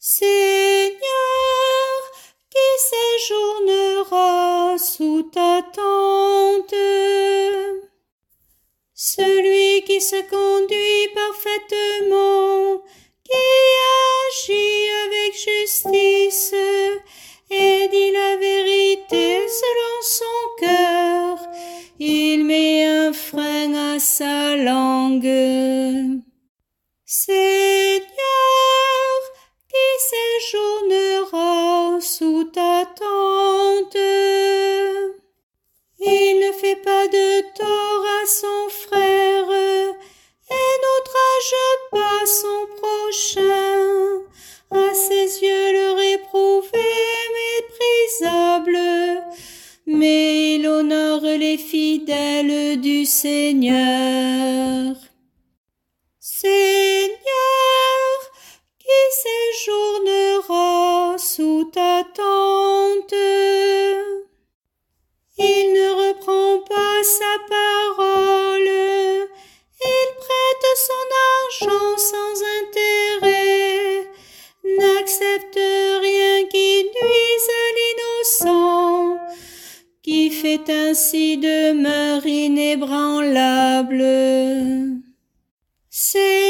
Seigneur, qui séjournera sous ta tente? Celui qui se conduit parfaitement, qui agit avec justice et dit la vérité selon son cœur, il met un frein à sa langue. Seigneur, qui séjournera sous ta tente? Il ne fait pas de tort à son frère et n'outrage pas son prochain. À ses yeux le réprouvé est méprisable, mais il honore les fidèles du Seigneur. Seigneur, qui séjournera sous ta tente? Il ne reprend pas sa parole, il prête son argent sans intérêt, n'accepte rien qui nuise l'innocent, qui fait ainsi demeure inébranlable. C'est